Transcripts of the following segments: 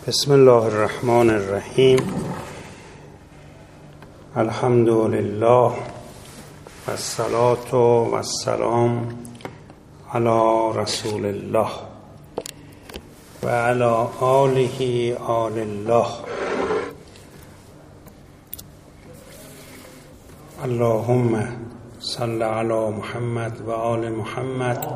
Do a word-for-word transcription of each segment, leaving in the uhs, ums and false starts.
بسم الله الرحمن الرحیم. الحمد لله و الصلاة و السلام علی رسول الله و علی آله آل الله. اللهم صل علی محمد و آل محمد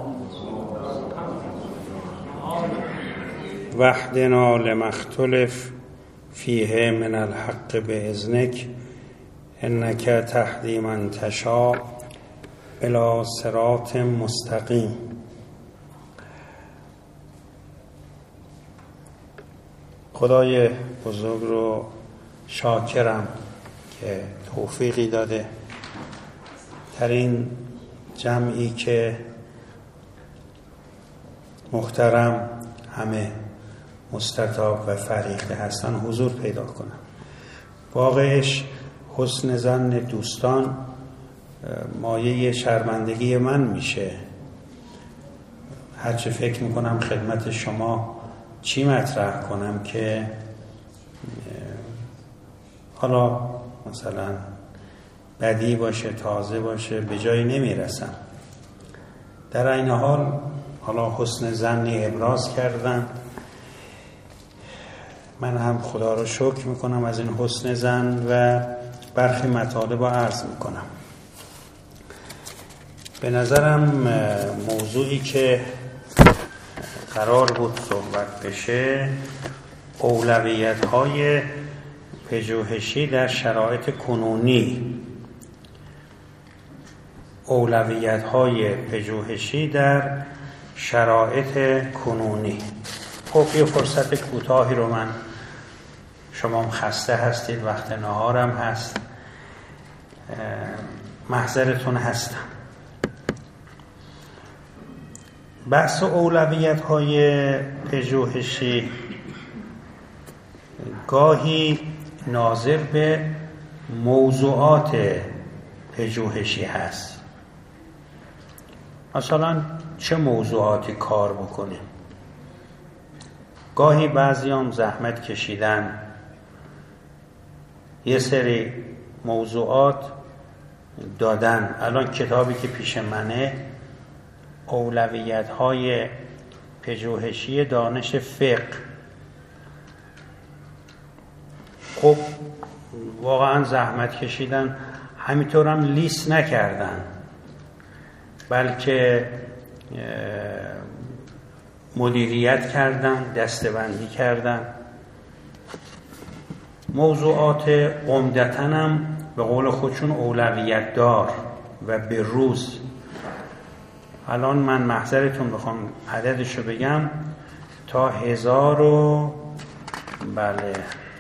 واهدنا لما اختلف فیه من الحق باذنک انک تهدی من تشاء الی صراط مستقیم. خدای بزرگ رو شاکرم که توفیقی داده در این جمعی که محترم همه مستطاب و فریقه هستن حضور پیدا کنم. واقعش حسن ظن دوستان مایه شرمندگی من میشه. هرچه فکر میکنم خدمت شما چی مطرح کنم که حالا مثلا بدی باشه، تازه باشه، به جایی نمیرسم. در این حال حالا حسن ظنی ابراز کردم. من هم خدا رو شکر میکنم از این حسن ظن و برخی مطالب رو عرض میکنم. به نظرم موضوعی که قرار بود صحبت بشه اولویت‌های پژوهشی در شرایط کنونی اولویت‌های پژوهشی در شرایط کنونی. خب یه فرصت کوتاهی رو من، شما هم خسته هستید، وقت نهارم هست، محضرتون هستم. بحث اولویت‌های پژوهشی گاهی ناظر به موضوعات پژوهشی هست. مثلا چه موضوعاتی کار بکنیم؟ گاهی بعضی هم زحمت کشیدن یه سری موضوعات دادن. الان کتابی که پیش منه اولویت‌های پژوهشی دانش فقه. خب واقعا زحمت کشیدن، همینطور هم لیست نکردن، بلکه مدیریت کردن، دسته‌بندی کردن. موضوعات عمدتاً هم به قول خودشون اولویت دار و به روز. الان من محضرتون بخوام عددشو بگم تا هزار و بله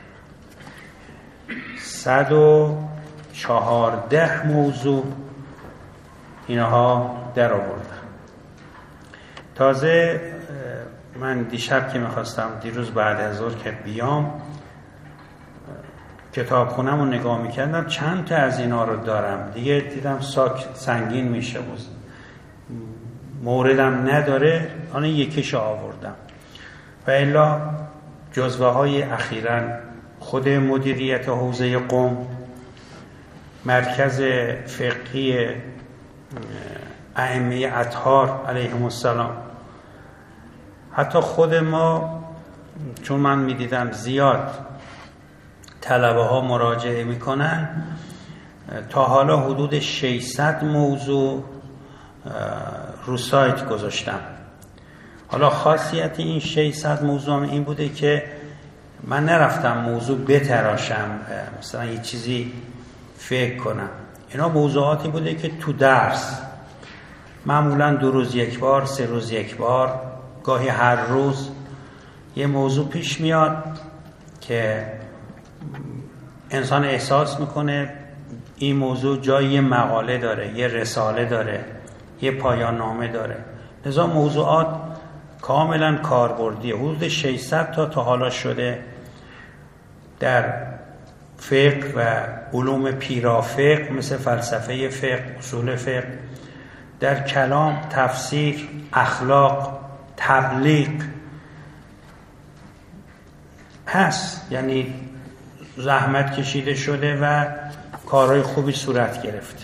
صد و چهارده موضوع اینها در آوردم. تازه من دیشب که میخواستم دیروز بعد از ظهر که بیام کتابخونم رو نگاه میکردم، چند تا از اینا رو دارم دیگه، دیدم ساک سنگین میشه بود، موردم نداره، آن یکیشو آوردم. و الا جزوه های اخیراً خود مدیریت حوزه قم، مرکز فقهی ائمه اطهار علیهم السلام، حتی خود ما، چون من میدیدم زیاد طلبه ها مراجعه میکنن، تا حالا حدود ششصد موضوع رو سایت گذاشتم. حالا خاصیت این ششصد موضوع این بوده که من نرفتم موضوع بتراشم، مثلا یه چیزی فکر کنم. اینا موضوعاتی بوده که تو درس معمولا دو روز یک بار، سه روز یک بار، گاهی هر روز یه موضوع پیش میاد که انسان احساس میکنه این موضوع جای یه مقاله داره، یه رساله داره، یه پایان نامه داره. لذا موضوعات کاملا کاربردیه. حدود ششصد تا تا حالا شده در فقه و علوم پیرافقه مثل فلسفه فقه، اصول فقه، در کلام، تفسیر، اخلاق، تبلیغ، هست، یعنی زحمت کشیده شده و کارهای خوبی صورت گرفته.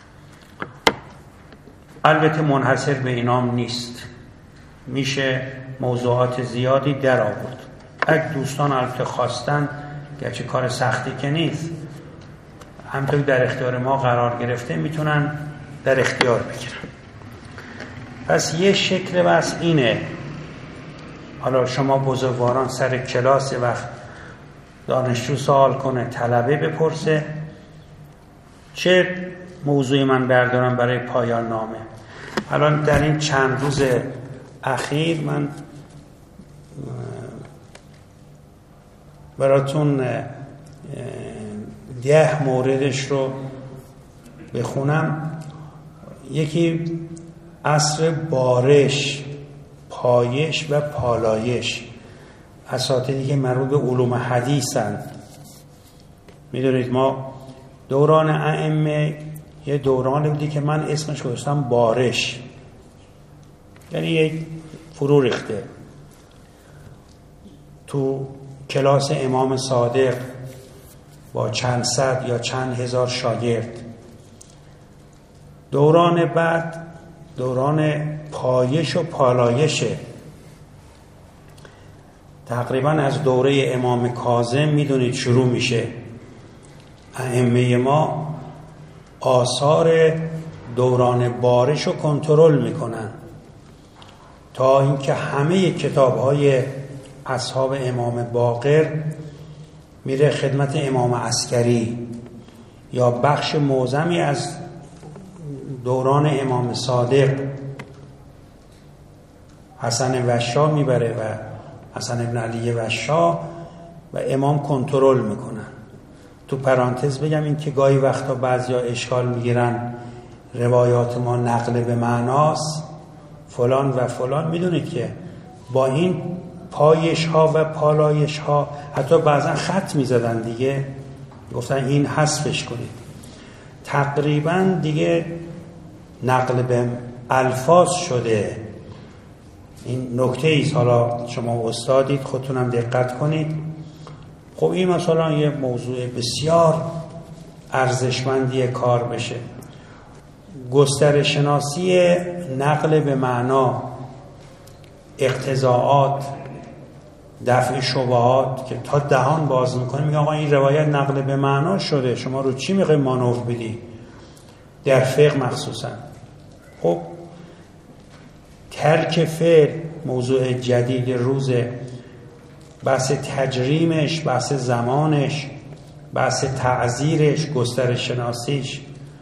البته منحصر به اینام نیست، میشه موضوعات زیادی در آورد. اگه دوستان البته خواستن، گرچه کار سختی که نیست، همطور در اختیار ما قرار گرفته، میتونن در اختیار بگیرن. پس یه شکل بس اینه. حالا شما بزرگواران سر کلاس وقت دانشجو سوال کنه، طلبه بپرسه چه موضوعی من بردارم برای پایان نامه. الان در این چند روز اخیر من براتون ده موردش رو بخونم. یکی عصر بارش، پایش و پالایش. اساتیدی که مربوط به علوم حدیثند، میدونید ما دوران ائمه یه دوران بودی که من اسمش گذاشتم بارش، یعنی یک فرو ریخته. تو کلاس امام صادق با چند صد یا چند هزار شاگرد. دوران بعد دوران پایش و پالایشه. تقریبا از دوره امام کاظم میدونید شروع میشه. ائمه ما آثار دوران بارش رو کنترل میکنن تا اینکه همه کتاب‌های اصحاب امام باقر میره خدمت امام عسکری، یا بخش معظمی از دوران امام صادق حسن وشا میبره و حسن ابن علی وشا و امام کنترل میکنن. تو پرانتز بگم این که گاهی وقتا بعضیا اشکال میگیرن روایات ما نقل به معناست فلان و فلان. میدونید که با این پایش ها و پالایش ها حتی بعضا خط میزدن دیگه، گفتن این حذفش کنید. تقریبا دیگه نقل به الفاظ شده. این نکته ایست، حالا شما استادید خودتونم دقت کنید. خب این مثلا یه موضوع بسیار ارزشمندی کار بشه. گسترش شناسی نقل به معنا، اقتضاعات، دفع شبهات که تا دهان باز میکنه، میگه آقا این روایت نقل به معنا شده، شما رو چی میخوای مانور بدی؟ در فقه مخصوصا. خب ترک فعل موضوع جدید روزه، بحث تجریمش، بحث زمانش، بحث تعذیرش، گسترش شناسیش.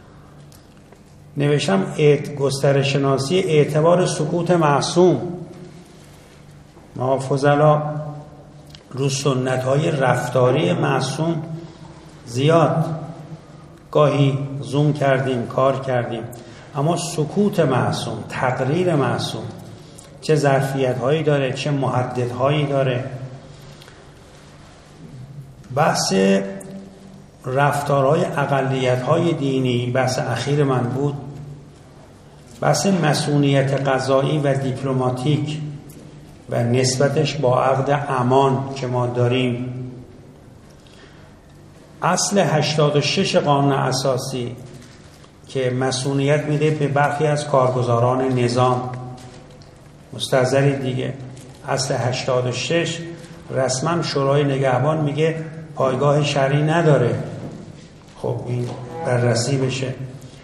نوشتم اعت... گسترش شناسی اعتبار سکوت معصوم. ما فضلا رو سنت‌های رفتاری معصوم زیاد گاهی زوم کردیم، کار کردیم، اما سکوت معصوم، تقریر معصوم چه ظرفیت‌هایی داره، چه محددهایی داره. بحث رفتارهای اقلیت‌های دینی بحث اخیر من بود. بحث مسئولیت قضایی و دیپلماتیک و نسبتش با عقد امان که ما داریم. اصل هشتاد و شش قانون اساسی که مسئولیت میده به برخی از کارگزاران نظام. مستحضری دیگه، اصل هشتاد و شش رسما شورای نگهبان میگه پایگاه شرعی نداره. خب این بررسی بشه.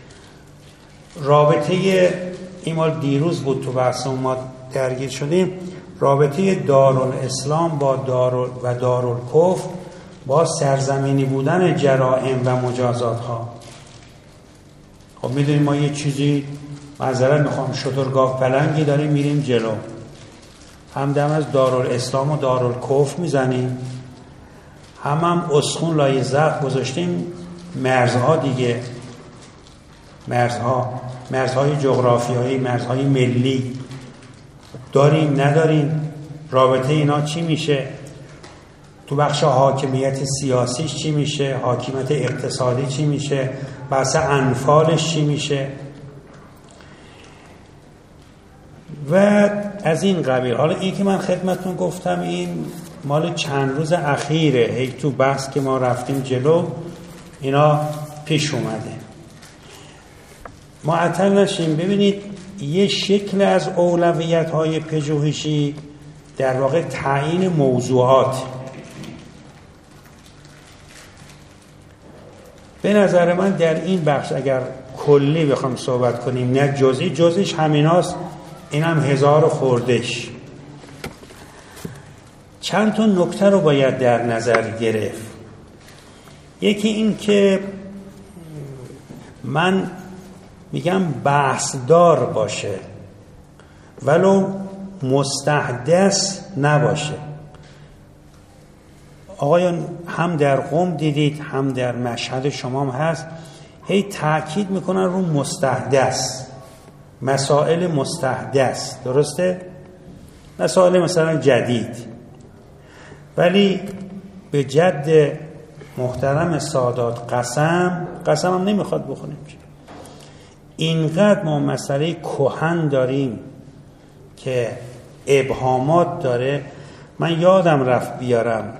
رابطه این مال دیروز بود تو بحث ما درگیر شدیم، رابطه دارالاسلام با دارال و دارالکفر با سرزمینی بودن جرائم و مجازات ها. خب میدونیم ما یه چیزی معذرت میخوام شترگاف پلنگی داریم میریم جلو، همدم از دارالاسلام و دارالکفر میزنیم، هم هم اسخون لای زخم گذاشتیم مرزها دیگه، مرزها، مرزهای جغرافیایی، مرزهای ملی داریم نداریم، رابطه اینا چی میشه؟ تو بخش حاکمیت سیاسیش چی میشه؟ حاکمیت اقتصادی چی میشه؟ بحث انفالش چی میشه؟ و از این قبیل. حالا این که من خدمتتون گفتم این مال چند روز اخیره، هی تو بحث که ما رفتیم جلو اینا پیش اومده. معطل نشیم. ببینید یه شکل از اولویت‌های پژوهشی در واقع تعیین موضوعات. به نظر من در این بخش اگر کلی بخوام صحبت کنیم نه جزئی، جزئیش همیناست، اینم هزار خوردش. چند تا نکته رو باید در نظر گرفت. یکی این که من میگم بحثدار باشه ولو مستحدث نباشه. آقایان هم در قم دیدید هم در مشهد شما هم هست، هی تأکید میکنن رو مستحدث، مسائل مستحدث، درسته؟ مسائل مثلا جدید. ولی به جد محترم سادات قسم قسم هم نمیخواد بخونیم. اینقدر ما مسئله کهن داریم که ابهامات داره. من یادم رفت بیارم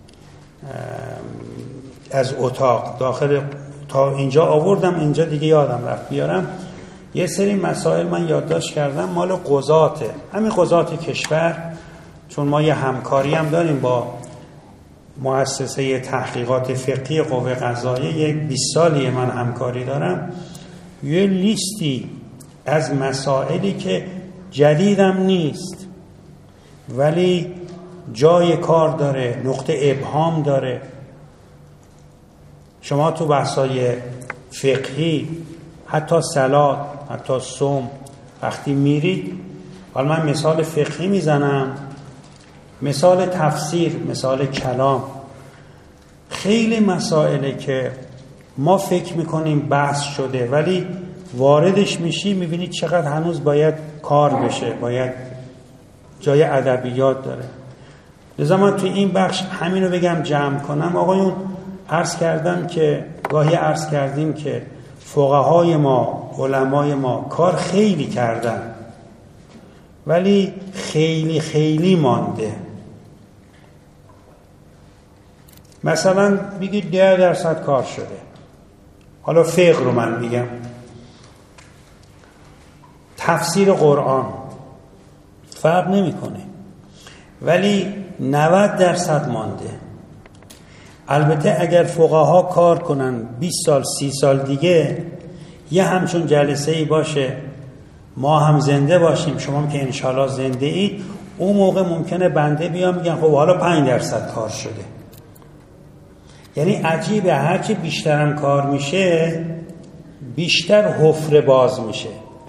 از اتاق داخل، تا اینجا آوردم، اینجا دیگه یادم رفت بیارم. یه سری مسائل من یادداشت کردم مال قضاته، همین قضات کشور، چون ما یه همکاری هم داریم با مؤسسه تحقیقات فقهی قوه قضاییه، یک بیست سالیه من همکاری دارم. یه لیستی از مسائلی که جدیدم نیست ولی جای کار داره، نقطه ابهام داره. شما تو بحثای فقهی حتی صلات، حتی صوم وقتی میرید، حالا من مثال فقهی میزنم، مثال تفسیر، مثال کلام، خیلی مسائله که ما فکر میکنیم بحث شده ولی واردش میشی میبینید چقدر هنوز باید کار بشه، باید جای ادبیات داره. لذا من توی این بخش همینو بگم جمع کنم. آقایون عرض کردم که گاهی عرض کردیم که فقهای ما، علمای ما کار خیلی کردن ولی خیلی خیلی مانده. مثلا بگید ده درصد کار شده. حالا فقه رو من میگم، تفسیر قرآن فرق نمیکنه ولی نود درصد مانده. البته اگر فقها کار کنن بیست سال سی سال دیگه یه همچون جلسه ای باشه، ما هم زنده باشیم، شما هم که انشالله زنده اید، اون موقع ممکنه بنده بیام میگن خب حالا پنج درصد کار شده. یعنی عجیبه، هرچی بیشترم کار میشه بیشتر حفره باز میشه،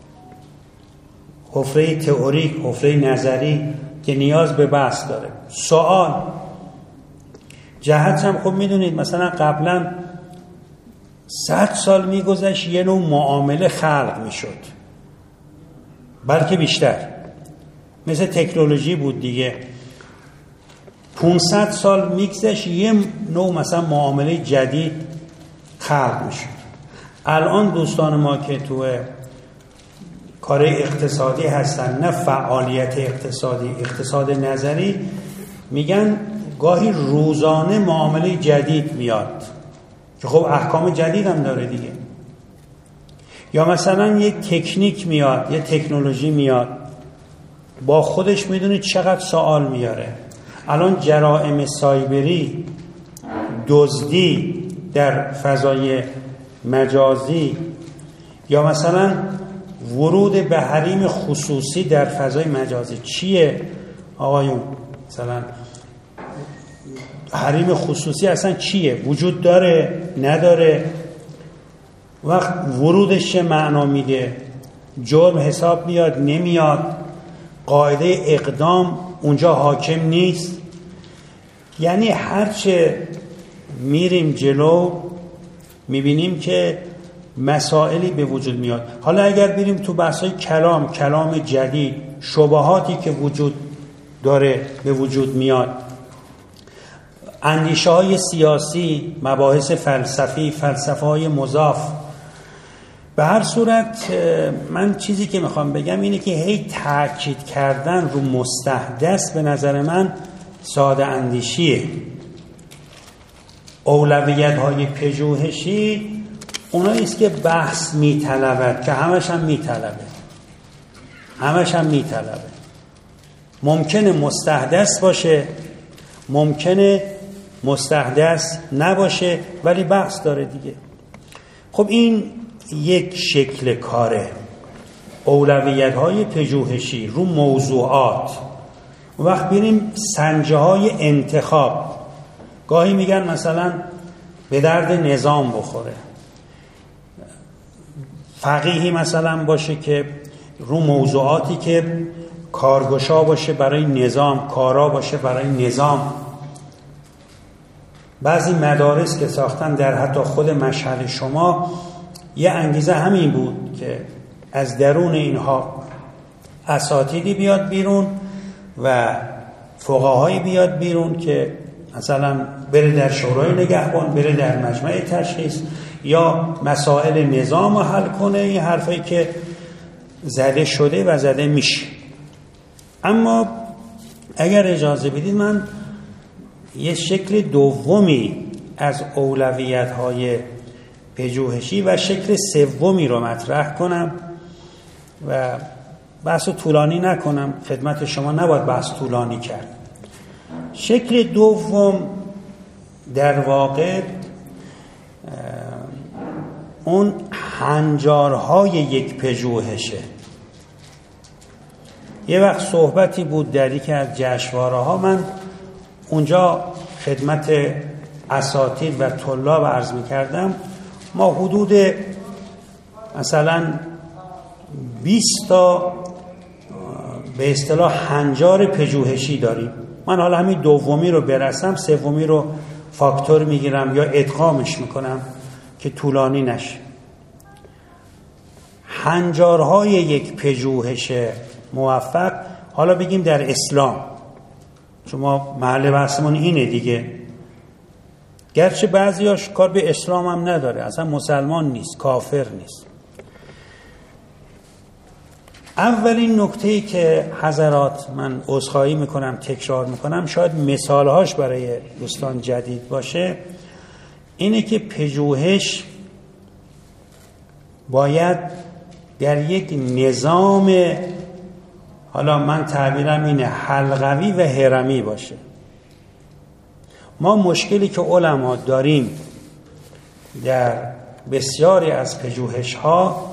حفره تئوریک، حفره نظری که نیاز به بحث داره. سوال جهت هم خب میدونید مثلا قبلا صد سال میگذشت یه نوع معامله خلق میشد، بلکه بیشتر، مثل تکنولوژی بود دیگه. پانصد سال میگذشت یه نوع مثلا معامله جدید خلق میشد. الان دوستان ما که تو کار اقتصادی هستن، نه فعالیت اقتصادی، اقتصاد نظری، میگن گاهی روزانه معامله جدید میاد که خب احکام جدید هم داره دیگه. یا مثلا یک تکنیک میاد، یک تکنولوژی میاد، با خودش میدونید چقدر سوال میاره. الان جرائم سایبری، دزدی در فضای مجازی، یا مثلا ورود به حریم خصوصی در فضای مجازی چیه آقایون؟ مثلا حریم خصوصی اصلا چیه؟ وجود داره؟ نداره؟ وقت ورودش چه معنا میده؟ جرم حساب میاد؟ نمیاد؟ قاعده اقدام اونجا حاکم نیست؟ یعنی هرچه میریم جلو میبینیم که مسائلی به وجود میاد. حالا اگر بریم تو بحثای کلام، کلام جدید، شبهاتی که وجود داره به وجود میاد، اندیشه های سیاسی، مباحث فلسفی، فلسفه های مضاف. به هر صورت من چیزی که میخوام بگم اینه که هی تاکید کردن رو مستحدث به نظر من ساده اندیشیه. اولویت های پژوهشی اونایی است که بحث میطلبد، که همش هم میطلبه همش هم میطلبه ممکنه مستحدث باشه، ممکنه مستحدث نباشه، ولی بحث داره دیگه. خب این یک شکل کاره، اولویت های پژوهشی رو موضوعات. وقت بریم سنجه های انتخاب، گاهی میگن مثلا به درد نظام بخوره، فقیهی مثلا باشه که رو موضوعاتی که کارگشا باشه برای نظام، کارا باشه برای نظام. بعضی مدارس که ساختن در حتی خود مشهد شما یه انگیزه همین بود که از درون اینها اساتیدی بیاد بیرون و فقهایی بیاد بیرون که مثلا بره در شورای نگهبان، بره در مجمع تشخیص، یا مسائل نظام رو حل کنه. این حرفایی که زده شده و زده میشه. اما اگر اجازه بدید من یه شکل دومی از اولویت‌های پژوهشی و شکل سومی رو مطرح کنم و بحث طولانی نکنم. خدمت شما نباید بحث طولانی کرد. شکل دوم در واقع اون هنجارهای یک پژوهشه. یه وقت صحبتی بود در یکی از جشنواره ها، من اونجا خدمت اساتید و طلاب عرض می کردم ما حدود مثلا بیست تا به اصطلاح هنجار پژوهشی داریم. من حالا همین دومی رو برسم، سومی رو فاکتور میگیرم یا ادغامش میکنم که طولانی نشه. هنجارهای یک پژوهش موفق، حالا بگیم در اسلام، چون ما محل بحثمون اینه دیگه، گرچه بعضیاش کار به اسلام هم نداره، اصلا مسلمان نیست، کافر نیست. اولین نکته‌ای که حضرات من عذرخواهی میکنم تکرار میکنم، شاید مثالهاش برای دوستان جدید باشه، اینه که پژوهش باید در یک نظام، حالا من تعبیرم اینه، حلقوی و هرمی باشه. ما مشکلی که علما داریم در بسیاری از پژوهش‌ها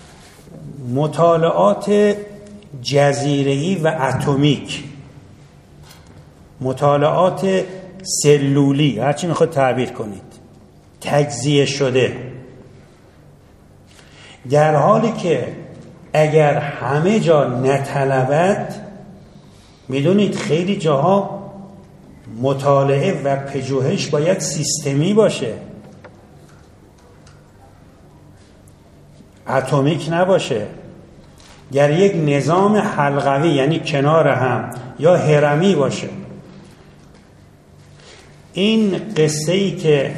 مطالعات جزیره‌ای و اتمیک، مطالعات سلولی، هرچی میخواد تعبیر کنید، تجزیه شده، در حالی که اگر همه جا نطلبد، میدونید خیلی جاها مطالعه و پژوهش باید سیستمی باشه، اتمیک نباشه، در یک نظام حلقوی یعنی کنار هم یا هرمی باشه. این قصه ای که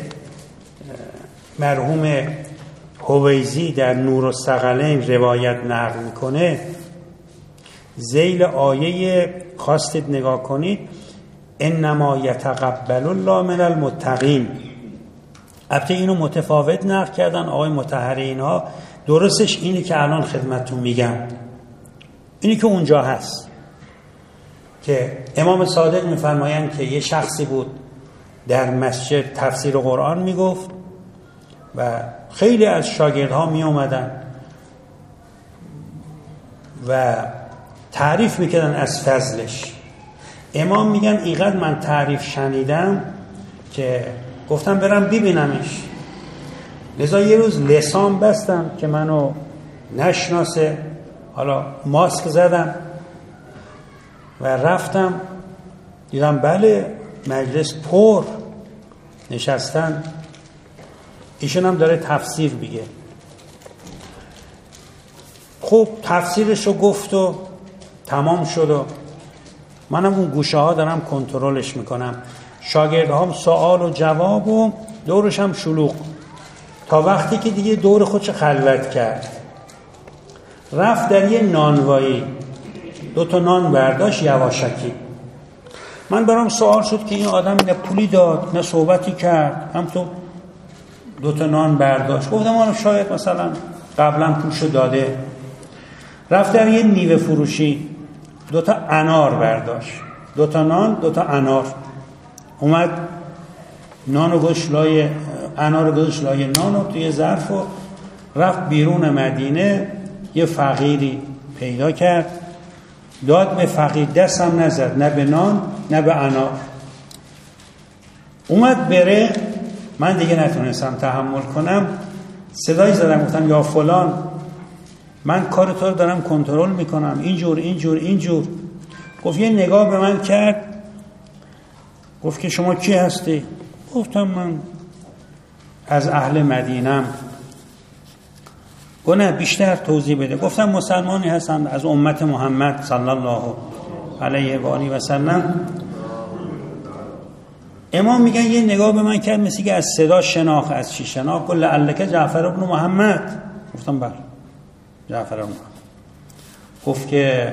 مرحوم هویزی در نورالثقلین روایت نقل میکنه، ذیل آیه خواستید نگاه کنید، انما یتقبل الله من المتقین. البته اینو متفاوت نقل کردن آقای مطهری اینها، درستش اینی که الان خدمتتون میگم، اینی که اونجا هست که امام صادق میفرمایند که یه شخصی بود در مسجد تفسیر قرآن میگفت و خیلی از شاگردها می اومدن و تعریف میکردن از فضلش. امام میگن اینقدر من تعریف شنیدم که گفتم برم ببینمش، لذا یه روز لسان بستم که منو نشناسه، حالا ماسک زدم و رفتم، دیدم بله مجلس پر نشستن، ایشون هم داره تفسیر بگه. خب تفسیرش رو گفت و تمام شد و منم اون گوشه ها دارم کنترلش میکنم، شاگردهام سوال و جواب و دورش هم شلوغ، تا وقتی که دیگه دور خودش خلوت کرد، رفت در یه نانوایی دو تا نان برداشت یواشکی، من برام سوال شد که این آدم نه پولی داد نه صحبتی کرد، هم تو دوتا نان برداشت. گفتم آنو شاید مثلا قبلا پولشو داده. رفت در یه میوه فروشی دوتا انار برداشت، دوتا نان دوتا انار. اومد نانو گذاشت لای انار، گذاشت لای نانو توی ظرف و رفت بیرون مدینه. یه فقیری پیدا کرد، داد به فقیر، دستم نزد نه به نان نه به انار. اومد بره، من دیگه نتونستم تحمل کنم، صدای زدم گفتم یا فلان، من کار تو رو دارم کنترل میکنم، اینجور اینجور اینجور. گفت یه نگاه به من کرد، گفت که شما کی هستی؟ گفتم من از اهل مدینم. گفت نه بیشتر توضیح بده. گفتم مسلمانی هستم از امت محمد صلی الله علیه و آله و سلم. امام میگن یه نگاه به من کرد مثل که از صدا شناخت. از چی شناخت؟ گفت لعلک جعفر ابن محمد. گفتم بله جعفر ابن محمد. گفت که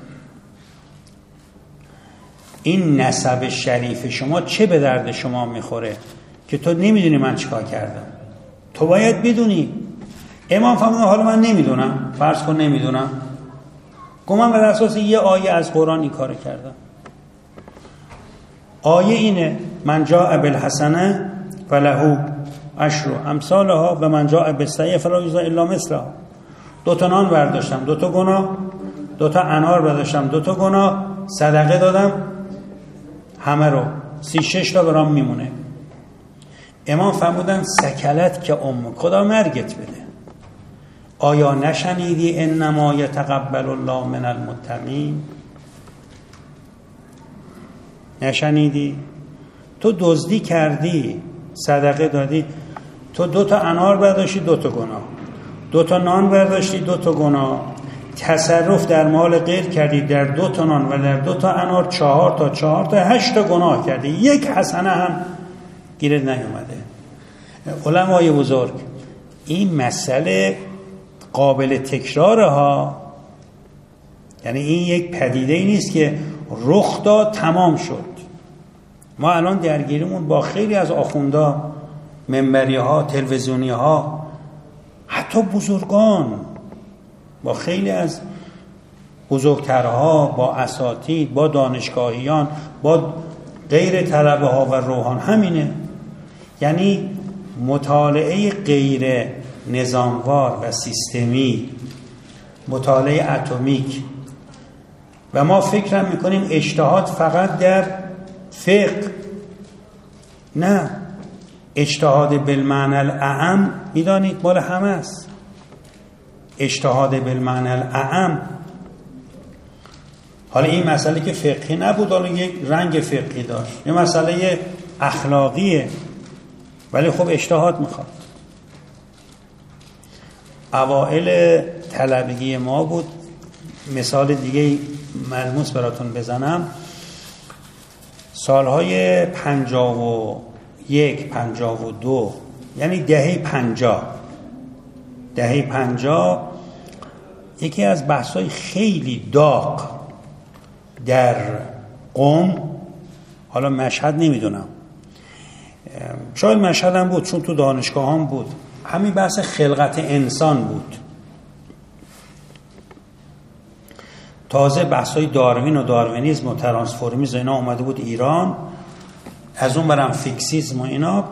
این نسب شریف شما چه به درد شما میخوره که تو نمیدونی من چیکار کردم؟ تو باید بدونی. امام فرمود حالا من نمیدونم، فرض کن نمیدونم. گفت من بر اساس یه آیه از قرآن این کارو کردم. آیه اینه من جاء بالحسنه فله عشر امثالها و من جاء بالسیئه فلا یجزی الا مثلها. دو تا نان برداشتم، دو تا گناه، دو تا انار برداشتم، دو تا گناه، صدقه دادم همه رو، سی شش تا برام میمونه. امام فرمودن سکلت که ام، خدا مرگت بده. آیا نشنیدی انما یتقبل الله من المتقین؟ نشنیدی؟ تو دزدی کردی، صدقه دادی، تو دو تا انار برداشتی دو تا گناه، دو تا نان برداشتی دو تا گناه، تصرف در مال غیر کردی در دو تا نان و در دو تا انار، چهار تا چهار تا هشت تا گناه کردی، یک حسنه هم گیرت نیومده. علمای بزرگ این مسئله قابل تکراره ها، یعنی این یک پدیده ای نیست که رخ داد تمام شد. ما الان درگیریمون با خیلی از آخوندا، منبری ها، تلویزیونی ها، حتی بزرگان، با خیلی از بزرگترها، با اساتید، با دانشگاهیان، با غیر طلبه ها و روحان همینه. یعنی مطالعه غیر نظاموار و سیستمی، مطالعه اتمیک، و ما فکر میکنیم اجتهاد فقط در فقه. نه، اجتهاد بالمعنی الاعم میدانید مال همه است. اجتهاد بالمعنی الاعم. حالا این مسئله که فقهی نبود، حالا یک رنگ فقهی داشت، یه مسئله اخلاقیه، ولی خب اجتهاد میخواد. اوائل طلبگی ما بود. مثال دیگه ملموس براتون بزنم. سالهای پنجاه و یک پنجاه و دو، یعنی دهه پنجاه دهه پنجاه یکی از بحث‌های خیلی داغ در قم، حالا مشهد نمیدونم، شاید مشهد هم بود چون تو دانشگاه هم بود، همین بحث خلقت انسان بود. تازه بحث‌های داروین و داروینیسم و ترانسفورمیسم اینا اومده بود ایران، از اون برم فیکسیسم و اینا.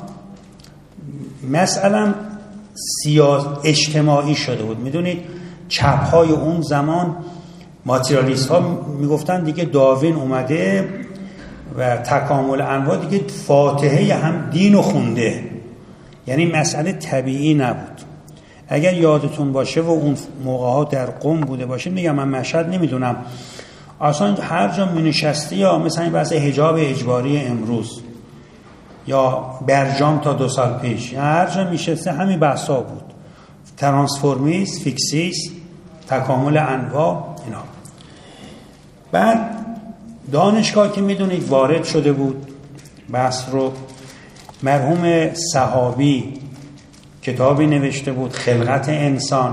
مسئله سیاسی اجتماعی شده بود. میدونید چپ‌های اون زمان ماتریالیست ها میگفتن دیگه داروین اومده و تکامل انواع دیگه فاتحه هم دینو خونده، یعنی مسئله طبیعی نبود. اگر یادتون باشه و اون موقع ها در قم بوده باشه، میگم من مشهد نمیدونم، اصلا هر جا می نشستی، یا مثلا این بحث حجاب اجباری امروز یا برجام تا دو سال پیش، یا هر جا میشسته همین بحثا بود، ترانسفورمیسم، فیکسیسم، تکامل انواع اینا. بعد دانشگاه که میدونید وارد شده بود بحث رو، مرحوم صحابی کتابی نوشته بود خلقت انسان،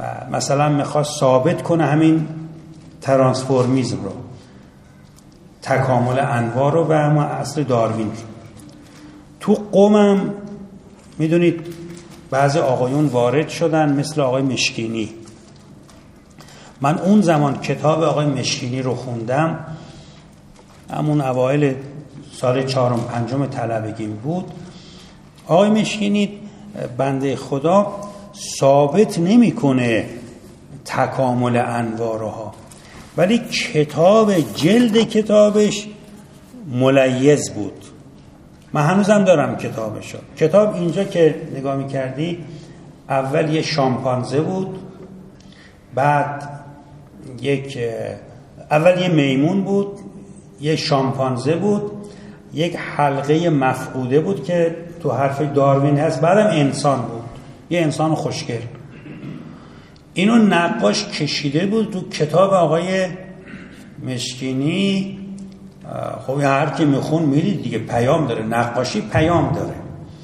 مثلا میخواست ثابت کنه همین ترانسفورمیسم رو، تکامل انواع رو و همون اصل داروین. تو قومم میدونید بعضی آقایون وارد شدن مثل آقای مشکینی. من اون زمان کتاب آقای مشکینی رو خوندم، همون اوایل سال چهارم پنجم طلبگیم بود. آقای مشکینی بنده خدا ثابت نمیکنه تکامل انواعها، ولی کتاب جلد کتابش ملیز بود. من هنوزم دارم کتابشو. کتاب اینجا که نگاه میکردی اول یه شامپانزه بود، بعد یک اول یه میمون بود، یه شامپانزه بود، یک حلقه مفقوده بود که تو حرف داروین هست، بعدم انسان بود، یه انسان خوشگل. اینو نقاش کشیده بود تو کتاب آقای مشکینی. خب هر کی میخون میدید دیگه، پیام داره، نقاشی پیام داره.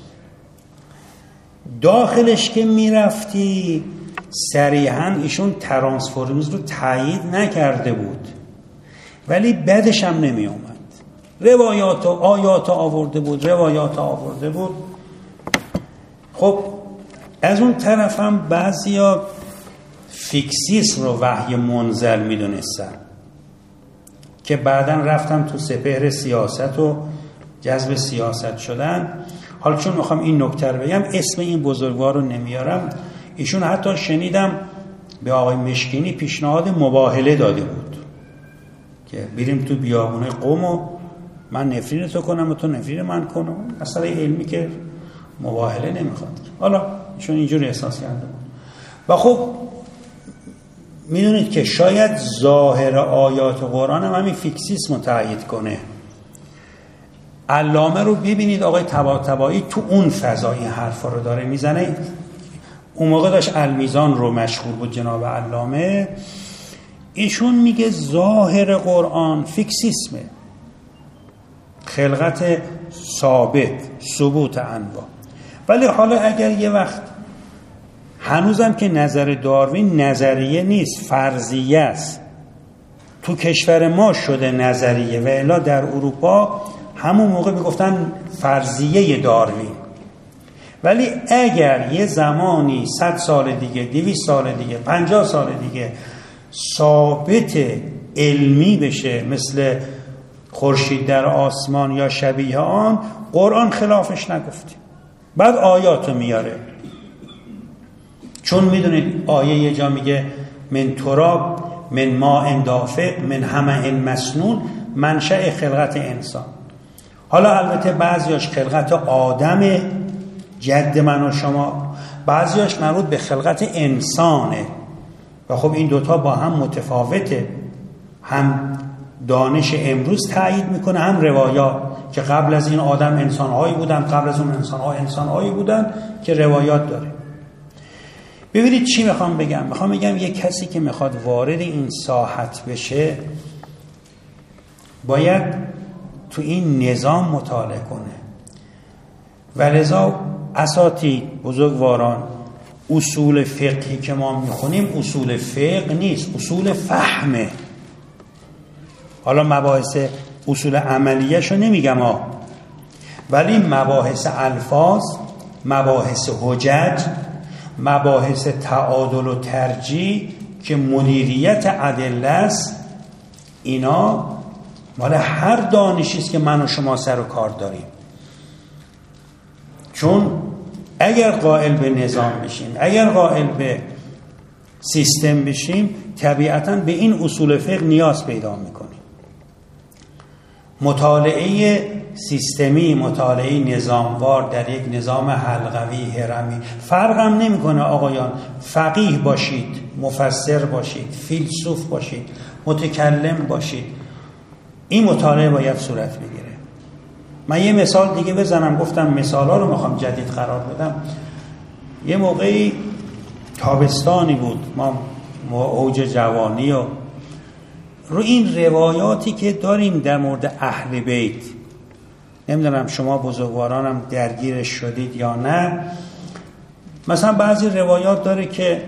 داخلش که میرفتی صریحاً ایشون ترانسفورمیسم رو تایید نکرده بود، ولی بعدش هم نمی اومد. روایات و آیات آورده بود، روایات آورده بود. خب از اون طرف هم بعضیا فیکسیسم رو وحی منزل می دونستن که بعداً رفتن تو سپهر سیاست و جذب سیاست شدن. حالا چون میخوام این نکته رو بگم، اسم این بزرگوار رو نمیارم، ایشون حتی شنیدم به آقای مشکینی پیشنهاد مباهله داده بود که بریم تو بیابونه قم و من نفرین تو کنم و تو نفرین من کنم. اصلا علمی که مباهله نمیخواد. حالا ایشون اینجوری احساس کرده بود. و خب میدونید که شاید ظاهر آیات قرآن هم همین فیکسیسم رو تایید کنه. علامه رو ببینید، آقای طباطبایی تو اون فضا این حرفا رو داره میزنه. اون موقع داشت المیزان رو مشغول بود جناب علامه. ایشون میگه ظاهر قرآن فیکسیسمه، خلقت ثابت، ثبوت انواع. ولی حالا اگر یه وقت، هنوزم که نظر داروین نظریه نیست، فرضیه است، تو کشور ما شده نظریه، و الا در اروپا همون موقع میگفتن فرضیه داروین. ولی اگر یه زمانی صد سال دیگه، دویست سال دیگه، پنجاه سال دیگه ثابت علمی بشه مثل خورشید در آسمان یا شبیه آن، قرآن خلافش نگفته. بعد آیاتو میاره، چون میدونید آیه یه جا میگه من تراب من ماء دافق من حمأ مسنون منشأ خلقت انسان. حالا البته بعضیاش خلقت آدم جد من و شما، بعضیاش مربوط به خلقت انسانه و خب این دوتا با هم متفاوته. هم دانش امروز تایید میکنه، هم روایات که قبل از این آدم انسانهایی بودن، قبل از اون انسانها انسانهایی بودن که روایات داره. ببینید چی میخوام بگم. میخوام بگم یک کسی که میخواد وارد این ساحت بشه باید تو این نظام مطالعه کنه. و لذا اساتید بزرگواران، اصول فقهی که ما میخونیم اصول فقه نیست، اصول فهمه. حالا مباحث اصول عملیه‌شو نمیگم ها، ولی مباحث الفاظ، مباحث حجج، مباحث تعادل و ترجیح که مدیریت ادله است، اینا مال هر دانشی است که من و شما سر و کار داریم. چون اگر قائل به نظام بشیم، اگر قائل به سیستم بشیم، طبیعتاً به این اصول فقه نیاز پیدا میکنیم. مطالعه سیستمی، مطالعه نظاموار در یک نظام حلقوی هرمی فرق هم نمیکنه. آقایان فقیه باشید، مفسر باشید، فیلسوف باشید، متکلم باشید، این مطالعه باید صورت بگیره. من یه مثال دیگه بزنم، گفتم مثالا رو میخوام جدید قرار بدم. یه موقعی تابستانی بود، ما اوج جوانی و رو این روایاتی که داریم در مورد اهل بیت، نمیدونم شما بزرگوارانم درگیرش شدید یا نه. مثلا بعضی روایات داره که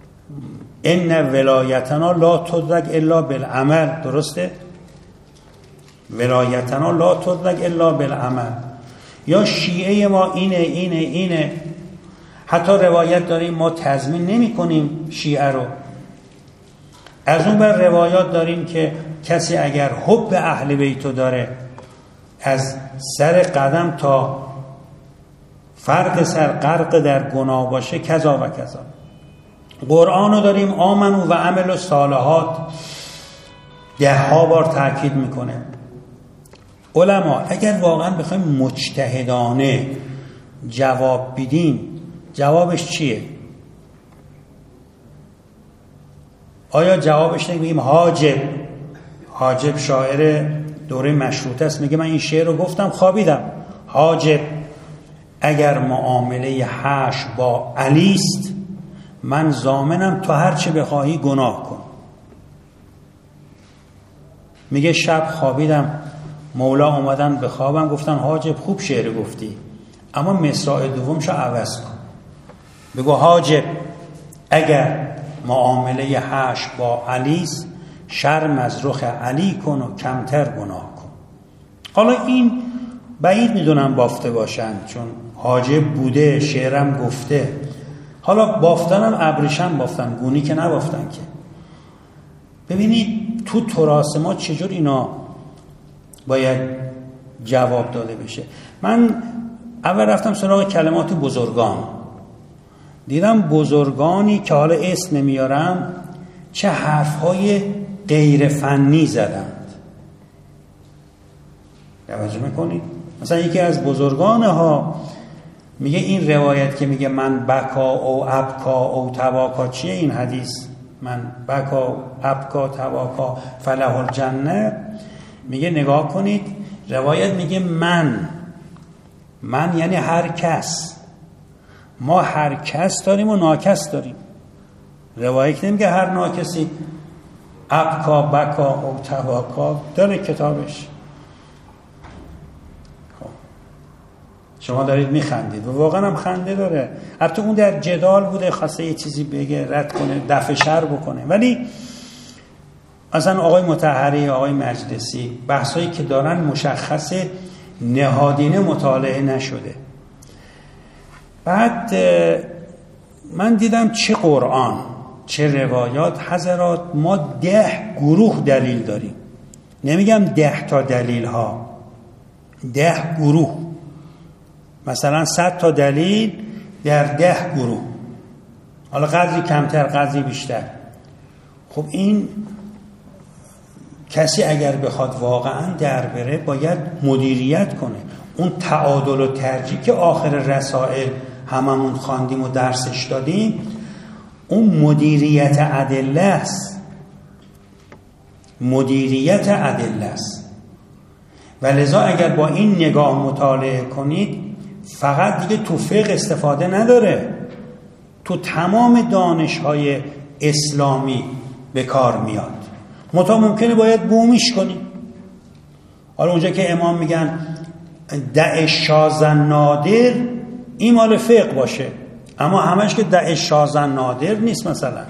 ان ولایتنا لا تدرک الا بالعمل، درسته؟ ولایتنا لا تدرک الا بالعمل. یا شیعه ما اینه اینه اینه. حتی روایت داریم ما تضمین نمی کنیم شیعه رو. از اون بر روایات داریم که کسی اگر حب اهل بیتو داره از سر قدم تا فرق سر غرق در گناه باشه کذا و کذا. قرآن رو داریم آمنو و عمل و صالحات ده ها بار تاکید میکنه. علما اگر واقعا بخوایم مجتهدانه جواب بدیم جوابش چیه؟ آیا جوابش نگیم حاجب؟ حاجب شاعر دوره مشروطه است، میگه من این شعر رو گفتم خوابیدم. حاجب اگر معامله حش با علی است من ضامنم تو هر چه بخواهی گناه کن. میگه شب خوابیدم مولا اومدن به خوابم گفتن حاجب خوب شعر گفتی اما مصرع دومشو عوض کن. بگو حاجب اگر معامله حش با علی است شرم از رخ علی کن و کمتر گناه کن. حالا این بعید میدونم بافته باشن چون حاجب بوده شعرم گفته. حالا بافتنم ابریشم بافتن گونی که نبافتن که. ببینید تو تراث ما چجور اینا باید جواب داده بشه. من اول رفتم سراغ کلمات بزرگان، دیدم بزرگانی که حالا اسم نمیارم چه حرفهای غیر فنی زدند. توجه میکنید؟ مثلا یکی از بزرگان ها میگه این روایت که میگه من بکا او ابکا او تواکا چیه این حدیث؟ من بکا ابکا تواکا فله الجنه. میگه نگاه کنید روایت میگه من من یعنی هر کس. ما هر کس داریم و ناکس داریم. روایت نمیگه هر ناکسی ابکا بکا او تواکا داره کتابش. خب شما دارید میخندید و واقعا هم خنده داره. البته اون در جدال بوده خواسته یه چیزی بگه رد کنه دفع شر بکنه، ولی مثلا آقای مطهری آقای مجلسی بحثایی که دارن مشخص نهادینه مطالعه نشده. بعد من دیدم چه قرآن چه روایات حضرات ما ده گروه دلیل داریم. نمیگم ده تا دلیل ها، ده گروه. مثلا صد تا دلیل در ده گروه، حالا قدری کمتر قدری بیشتر. خب این کسی اگر بخواد واقعا در بره باید مدیریت کنه. اون تعادل و ترجیح که آخر رسائل هممون خواندیم و درسش دادیم اون مدیریت ادله است. مدیریت ادله است. و لذا اگر با این نگاه مطالعه کنید فقط دیگه تو فقه استفاده نداره، تو تمام دانش‌های اسلامی به کار میاد. متا ممکنه باید بومیش کنیم. حالا اونجا که امام میگن دع شاذ نادر این مال فقه باشه، اما همش که دع شاذ نادر نیست. مثلا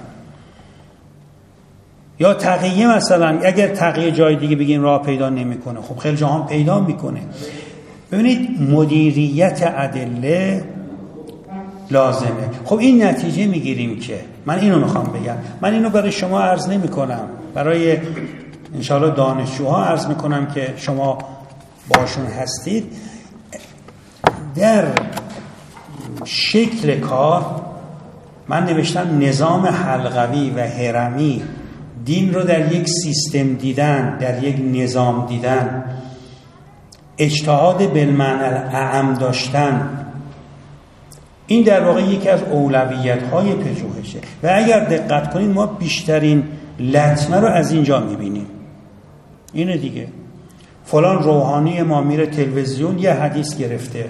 یا تقیه، مثلا اگر تقیه جای دیگه بگیم راه پیدا نمیکنه، خب خیلی جهان پیدا میکنه. ببینید مدیریت ادله لازمه. خب این نتیجه میگیریم که من اینو میخوام بگم، من اینو برای شما عرض نمی کنم، برای انشاءالله دانشجوها عرض میکنم که شما باشون هستید. در شکل کار من نوشتم نظام حلقوی و هرمی، دین رو در یک سیستم دیدن، در یک نظام دیدن، اجتهاد بالمعنی الاعم داشتن، این در واقع یکی از اولویت‌های پژوهشه. و اگر دقت کنید ما بیشترین لطمه رو از اینجا می‌بینیم. اینه دیگه، فلان روحانی ما میره تلویزیون یه حدیث گرفته،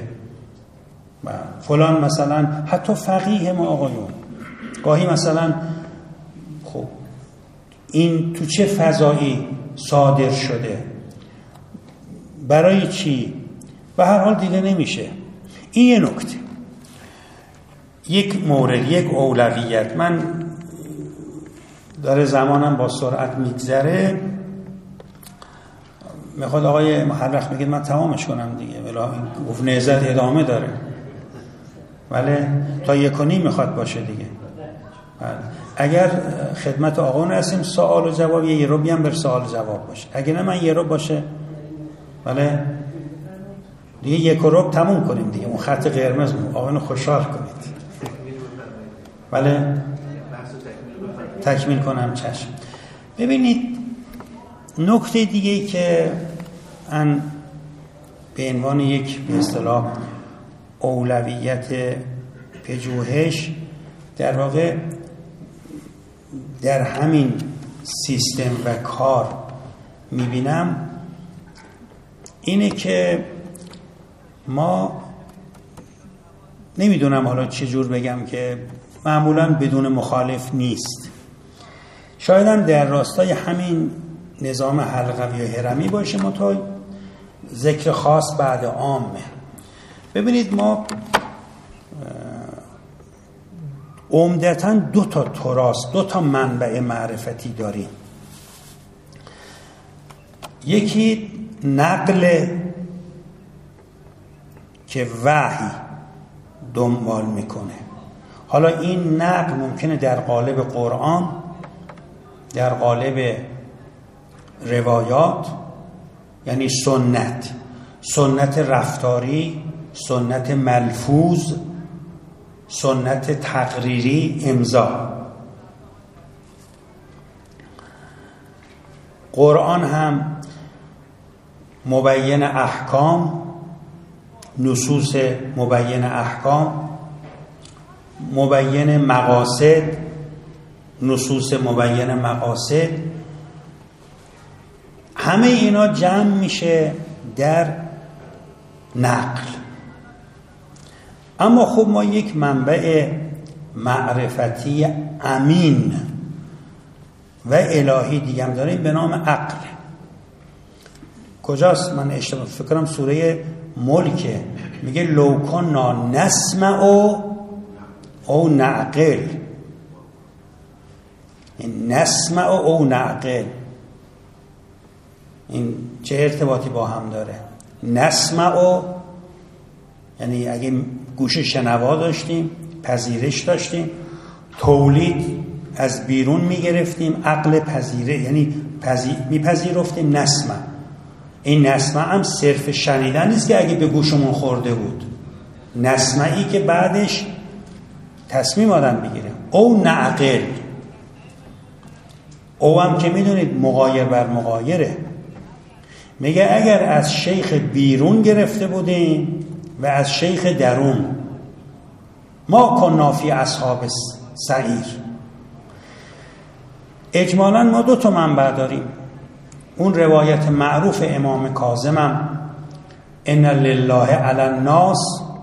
فلان مثلا حتی فقیه ما آقایون گاهی مثلا خب این تو چه فضایی صادر شده، برای چی، به هر حال دیده نمیشه. این یه نکته، یک مورد، یک اولویت. من داره زمانم با سرعت میگذره، میخواد آقای محرخ بگید من تمامش کنم دیگه، ولی گفت نهضت ادامه داره، ولی تا یک و نیم میخواد باشه دیگه. بله. اگر خدمت آقا نرسیم سوال و جواب یه رو بیام بر سوال و جواب باشه، اگر نه من یه رو باشه ولی دیگه یک رو تموم کنیم دیگه، اون خط قرمز آقا خوشحال کنید. ولی تکمیل کنم چشم. ببینید نکته دیگه ای که ان به عنوان یک به اصطلاح اولویت پژوهش در واقع در همین سیستم و کار میبینم اینه که ما نمیدونم حالا چجور بگم که معمولا بدون مخالف نیست، شاید هم در راستای همین نظام حلقوی و هرمی باشه، ما تا ذکر خاص بعد عامه. ببینید ما عمدتاً دو تا تراث، دو تا منبع معرفتی داریم. یکی نقل که وحی دنبال میکنه، حالا این نقل ممکنه در قالب قرآن، در قالب روایات یعنی سنت، سنت رفتاری، سنت ملفوظ، سنت تقریری، امضا. قرآن هم مبین احکام، نصوص مبین احکام، مبین مقاصد، نصوص مبین مقاصد، همه اینا جمع میشه در نقل. اما خب ما یک منبع معرفتی امین و الهی دیگه هم داریم به نام عقل. کجاست؟ من اشتباه فکرم سوره ملکه، میگه لو کنا نسمع او نعقل. این نسمع او نعقل این چه ارتباطی با هم داره؟ نسمع یعنی اگه گوش شنوا داشتیم، پذیرش داشتیم، تولید از بیرون میگرفتیم، عقل پذیره یعنی پذیر میپذیرفتیم. نسمع، این نسمع هم صرف شنیدن نیست که اگه به گوشمون خورده بود، نسمعی که بعدش تصمیم آدم بگیره. او نعقل، او هم که میدونید مغایر بر مغایره، میگه اگر از شیخ بیرون گرفته بودیم و از شیخ درون، ما کنا فی اصحاب سعیر. اجمالا ما دو تا منبع داریم. اون روایت معروف امام کاظم هم ان لله علی الناس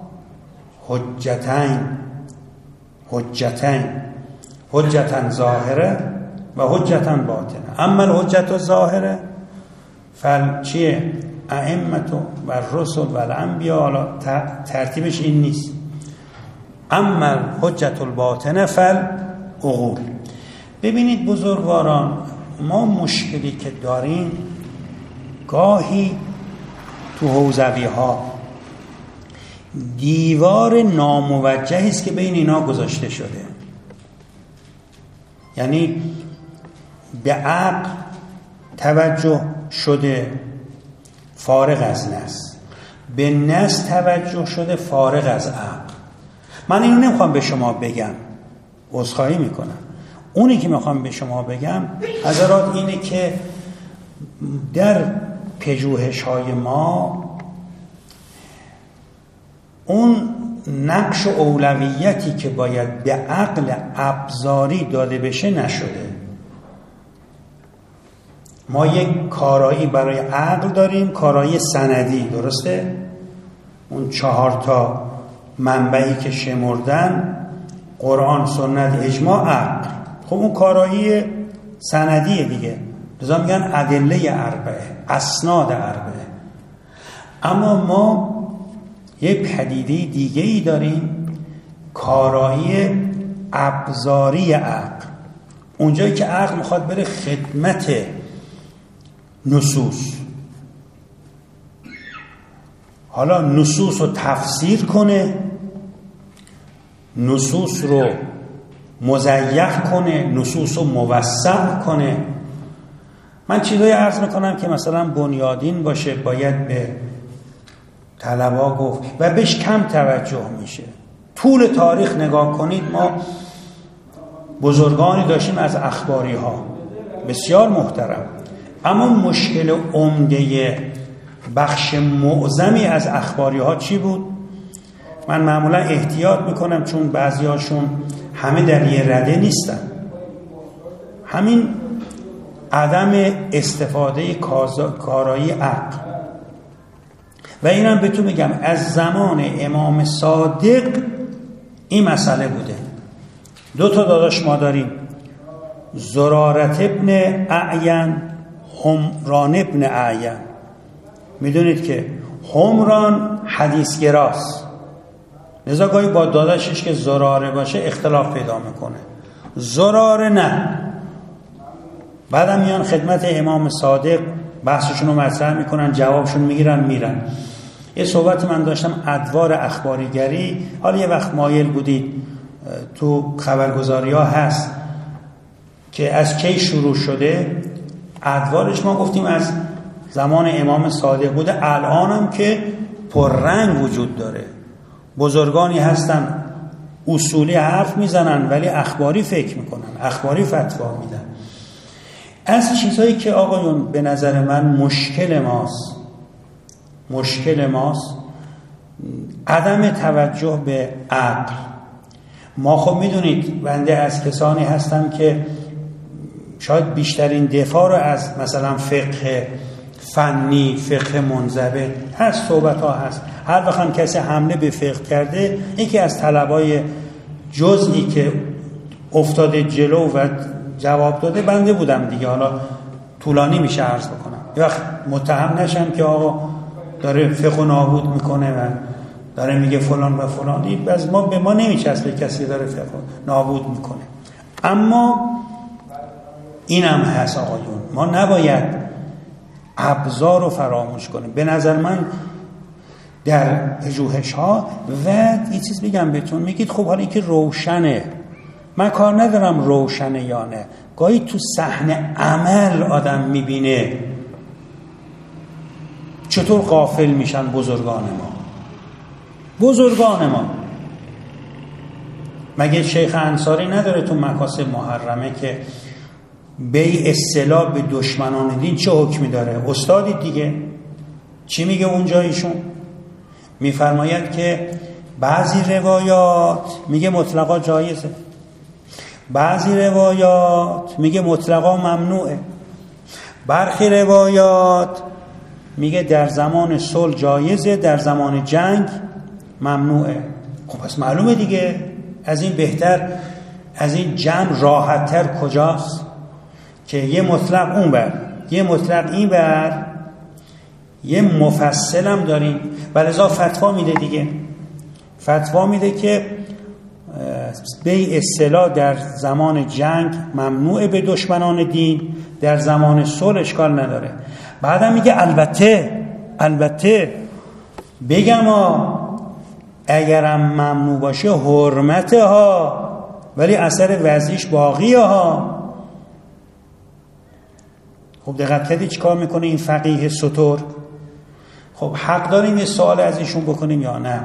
حجتین حجتین حجتا ظاهره و حجتا باطنه. اما الحجت الظاهره فل چیه؟ ائمه و الرسل و الانبیاء. حالا ترتیبش این نیست. اما حجت الباطنه فل عقول. ببینید بزرگواران، ما مشکلی که داریم گاهی تو حوزوی ها دیوار ناموجهی است که بین اینا گذاشته شده. یعنی به عقل توجه شده فارغ از نص، به نص توجه شده فارغ از عقل. من اینو نمیخوام به شما بگم، عذرخواهی میکنم. اونی که میخوام به شما بگم حضرات اینه که در پژوهش های ما اون نقش و اولویتی که باید به عقل ابزاری داده بشه نشده. ما یک کارایی برای عقل داریم، کارایی سندی، درسته؟ اون چهار تا منبعی که شمردن، قرآن، سنت، اجماع، عقل. خب اون کارایی سندیه دیگه، لذا میگن ادله اربعه، اسناد اربعه. اما ما یه پدیده دیگه ای داریم، کارایی ابزاری عقل. اونجایی که عقل میخواد بره خدمت نصوص، حالا نصوص رو تفسیر کنه، نصوص رو مضیق کنه، نصوص رو موسع کنه. من چیزایی عرض میکنم که مثلا بنیادین باشه، باید به طلبا گفت و بهش کم توجه میشه. طول تاریخ نگاه کنید، ما بزرگانی داشتیم از اخباری ها بسیار محترم، اما مشکل عمده بخش معظمی از اخباری ها چی بود؟ من معمولا احتیاط میکنم چون بعضی هاشون همه در یه رده نیستن. همین عدم استفاده کارایی عقل. و اینم به تو میگم از زمان امام صادق این مسئله بوده. دو تا داداش ما داریم، زرارت ابن اعین، حمران ابن اعین. میدونید که حمران حدیثگراست، لذا گاهی با داداشش که زراره باشه اختلاف پیدا میکنه. زراره نه، بعدم میان خدمت امام صادق بحثشون رو مطرح میکنن، جوابشون میگیرن میرن. یه صحبت من داشتم ادوار اخباریگری، حالا یه وقت مایل بودید تو خبرگزاری ها هست که از کی شروع شده. ادوارش ما گفتیم از زمان امام صادق بوده، الان هم که پررنگ وجود داره. بزرگانی هستن اصولی حرف میزنن ولی اخباری فکر میکنن، اخباری فتوا میدن. از چیزهایی که آقایون به نظر من مشکل ماست مشکل ماست عدم توجه به عقل. ما خب میدونید بنده از کسانی هستم که شاید بیشترین دفاع رو از مثلا فقه فنی، فقه منضبط هست، صحبت ها هست. هر وقت هم کسی حمله به فقه کرده، یکی از طلبای جزئی که افتاده جلو و جواب داده بنده بودم دیگه. حالا طولانی میشه عرض بکنم، یه وقت متهم نشم که آقا داره فقه نابود میکنه و داره میگه فلان و فلان. این از ما به ما نمیچسبه کسی داره فقه نابود میکنه. اما اینم هست آقایون، ما نباید ابزار رو فراموش کنیم. به نظر من در پژوهش ها و یه چیز بگم بهتون، میگید خب حالا این که روشنه، من کار ندارم روشنه یا نه. گاهی تو صحنه عمل آدم میبینه چطور غافل میشن بزرگان ما. بزرگان ما مگه شیخ انصاری نداره تو مکاسب محرمه که بیع اصطلاح به دشمنان دین چه حکمی داره؟ استادی دیگه چی میگه اونجا ایشون؟ میفرماید که بعضی روایات میگه مطلقا جایزه، بعضی روایات میگه مطلقا ممنوعه، برخی روایات میگه در زمان صلح جایزه، در زمان جنگ ممنوعه. خب پس معلومه دیگه، از این بهتر، از این جمع راحت‌تر کجاست که یه مطلق اون بر یه مطلق این بر یه مفصل هم داریم. ولذا فتوا میده دیگه، فتوا میده که بیع اصطلاح در زمان جنگ ممنوعه به دشمنان دین، در زمان صلح اشکال نداره. بعدم میگه البته البته بگم ها اگرم ممنوع باشه حرمته ها، ولی اثر وضعیش باقیه ها. خب دقت کردی چی کار میکنه این فقیه ستور؟ خب حق داریم یه سوال از ایشون بکنیم یا نه؟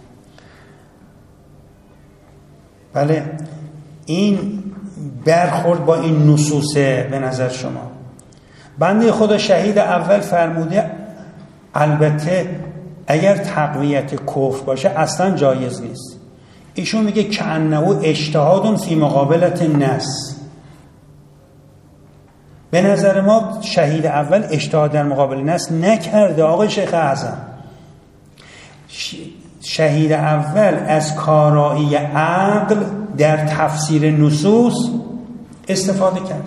بله، این برخورد با این نصوصه به نظر شما. بنده خدا شهید اول فرموده البته اگر تقویت کفر باشه اصلا جایز نیست. ایشون میگه کأنه اجتهاد فی مقابلت النص. به نظر ما شهید اول اجتهاد در مقابل نص نکرده آقای شیخ اعظم. شهید اول از کارایی عقل در تفسیر نصوص استفاده کرده.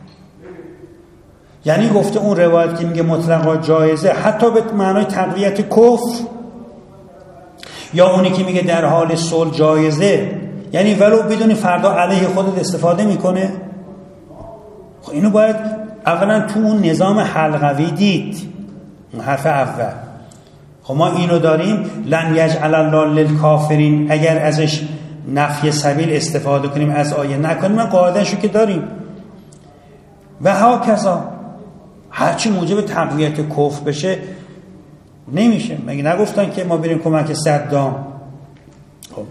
یعنی گفته اون روایت که میگه مطلقا جایزه حتی به معنای تقویت کفر، یا اونی که میگه در حال صلح جایزه، یعنی ولو بدون فردا علیه خودت استفاده میکنه. خب اینو باید اولا تو اون نظام حلقوی دید، اون حرف اول. خب ما اینو داریم، لن یجعل الله للکافرین، اگر ازش نفی سبیل استفاده کنیم از آیه نکنیم، ما قاعده‌شو که داریم. و هاکذا هرچی موجب تقویت کفر بشه نمیشه. مگه نگفتن که ما بریم کمک صدام؟ خب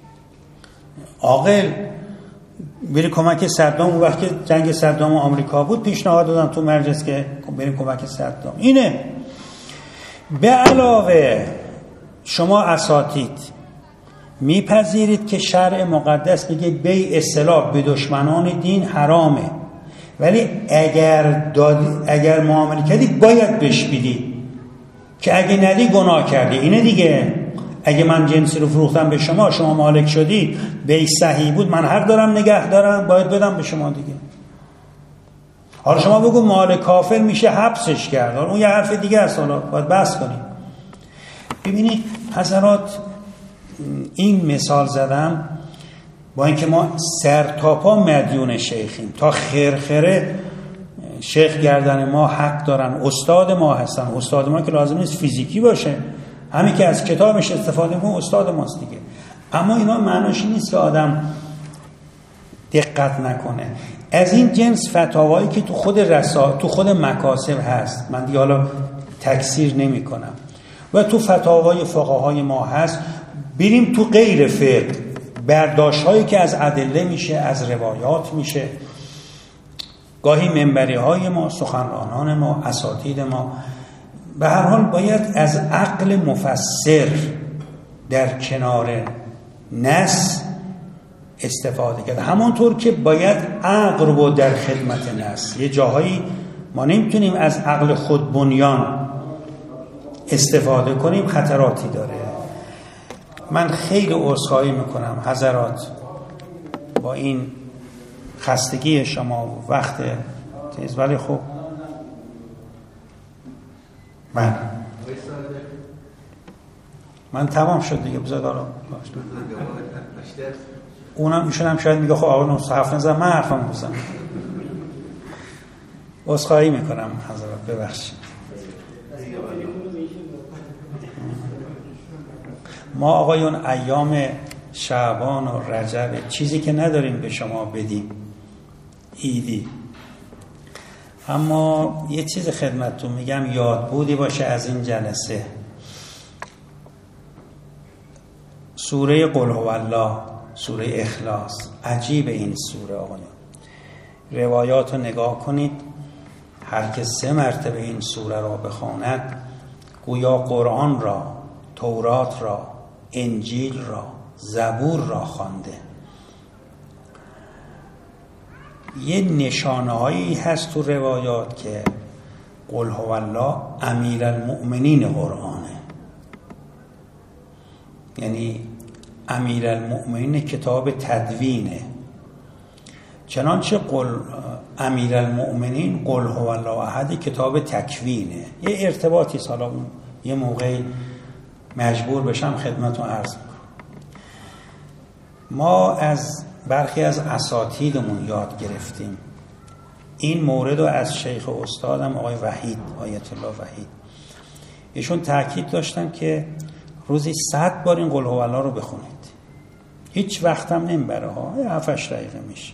عاقل بریم کمک صدام، اون وقت که جنگ صدام و آمریکا بود پیشنهاد دادن تو مجلس که بریم کمک صدام. اینه. به علاوه شما اساتید میپذیرید که شرع مقدس میگه بی اصطلاح به دشمنان دین حرامه، ولی اگر دادی، اگر معامله کردی باید بهش بدی، که اگه ندی گناه کردی. اینه دیگه. اگه من جنسی رو فروختم به شما، شما مالک شدی، بی صحیح بود، من حق دارم نگه دارم، باید بدم به شما دیگه. حالا شما بگو مال کافر میشه حبسش کرد، اون یه حرف دیگه است، حالا باید بحث کنیم. ببینید حضرات، این مثال زدم با اینکه ما سر تا پا مدیون شیخیم، تا خرخره شیخ گردن ما حق دارن، استاد ما هستن. استاد ما که لازم نیست فیزیکی باشه، همین که از کتابش استفاده میکنه استاد ماست دیگه. اما اینا معناش نیست که آدم دقت نکنه. از این جنس فتاوایی که تو خود رسا تو خود مکاسب هست، من دیگه حالا تکثیر نمی کنم، و تو فتاوای فقهای ما هست، بریم تو غیر فقه، برداشت هایی که از ادله میشه، از روایات میشه، گاهی منبری های ما، سخنرانان ما، اساتید ما، به هر حال باید از عقل مفسر در کنار نص استفاده کرد، همانطور که باید عقل رو در خدمت نص. یه جاهایی ما نمیتونیم از عقل خود بنیان استفاده کنیم، خطراتی داره. من خیلی عذرخواهی میکنم حضرات با این خستگی شما و وقت تیز، ولی خب من من تمام شد دیگه، بذار دارم اونم ایشون هم شاید میگه خب آقا نو حرف نزن، من حرفم بزنم. عذرخواهی میکنم حضرات، ببخشید. ما آقایون ایام شعبان و رجب چیزی که نداریم به شما بدیم، عیدی، اما یه چیز خدمتتون میگم یاد بودی باشه از این جلسه. سوره قل هو الله، سوره اخلاص، عجیب این سوره آقایون. روایات رو نگاه کنید، هر که سه مرتبه این سوره را بخواند گویا قرآن را، تورات را، انجیل را، زبور را خوانده. یه نشانه هایی هست تو روایات که قل هو الله امیرالمؤمنین قرآنه، یعنی امیرالمؤمنین کتاب تدوینه. چنانچه قل امیرالمؤمنین قل هو الله احد کتاب تکوینه. یه ارتباطی سالا یه موقعی مجبور بشم خدمتتون عرض میکنم. ما از برخی از اساتیدمون یاد گرفتیم این مورد رو از شیخ و استادم آقای وحید، آیت الله وحید. ایشون تاکید داشتن که روزی صد بار این قل هو الله رو بخونید، هیچ وقتم نمیبره ها، هفت هشت دقیقه میشه.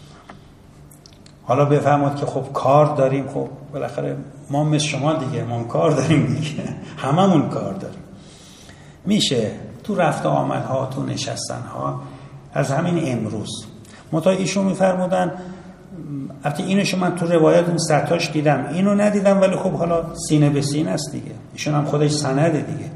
حالا بفهمید که خب کار داریم، خب بالاخره ما مثل شما دیگه، ما کار داریم دیگه، هممون کار داریم. میشه تو رفت آمد ها، تو نشستن ها، از همین امروز. متا ایشون میفرمودن، البته اینشو من تو روایت اون ستاش دیدم، اینو ندیدم، ولی خب حالا سینه به سینه است دیگه، ایشون هم خودش سنده دیگه.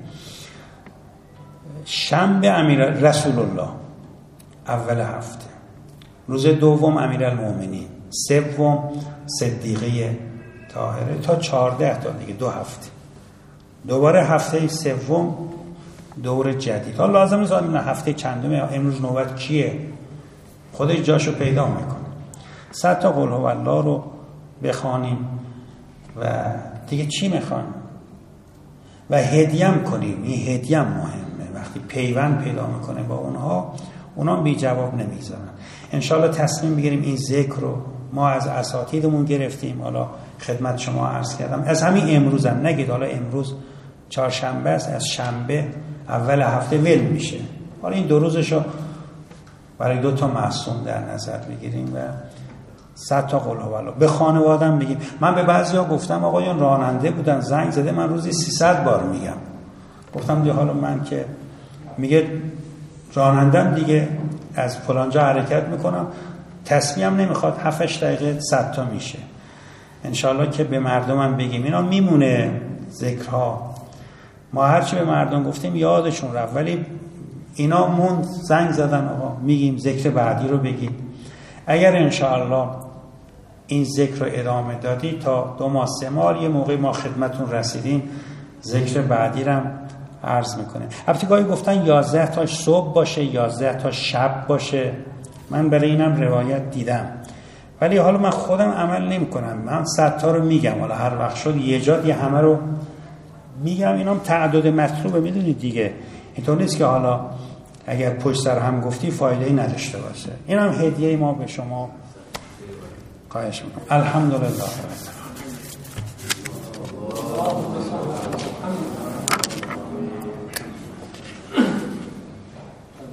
شنبه امیر رسول الله اول هفته، روز دوم امیرالمؤمنین، سوم صدیقه طاهره، تا چهارده تا دیگه دو هفته. دوباره هفته سوم دور جدید. حالا لازم نیست این هفته چندمه، امروز نوبت کیه، خودش جاشو پیدا میکنه. صد تا قل هو الله رو بخوانیم و دیگه چی میخوان و هدیم کنیم. این هدیم مهمه، وقتی پیوند پیدا میکنه با اونها، اونا بی جواب نمیذارن. انشالله تصمیم بگیریم این ذکر رو ما از اساتیدمون گرفتیم، حالا خدمت شما عرض کردم، از همین امروز هم نگید حالا امروز چهارشنبه است، از شنبه اول هفته ول میشه. حالا این دو روزشو برای دو تا معصوم در نظر بگیریم و صد تا قل هوالله به خانواده‌ام بگیم. من به بعضیا گفتم آقایان راننده بودن زنگ زده من روزی سیصد بار میگم. گفتم دیگه حالا من که میگه رانندم دیگه از فلانجا حرکت میکنم، تصمیمم نمیخواد هفت دقیقه صد تا میشه. انشالله که به مردمم بگیم اینا میمونه ذکرها. ما هرچی به مردم گفتیم یادشون رفت، ولی اینا موند، زنگ زدن آقا میگیم ذکر بعدی رو بگیم. اگر انشاءالله این ذکر رو ادامه دادی تا دو ماه سه ماه یه موقع ما خدمتون رسیدیم ذکر بعدی رو هم عرض میکنه. البته گاهی گفتن یازده تا صبح باشه، یازده تا شب باشه. من برای اینم روایت دیدم، ولی حالا من خودم عمل نمی کنم. من صد تا رو میگم، حالا هر وقت شد یه جا یه همه رو میگم. اینام تعدد مطلوبه، میدونید دیگه. اینطور نیست که حالا اگر پشت سر هم گفتی فایده‌ای نداشته باشه. اینم هدیه ما به شما. خواهش میکنم. الحمدلله.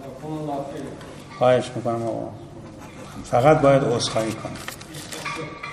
خواهش میکنم آقا، فقط باید عذرخواهی کنم.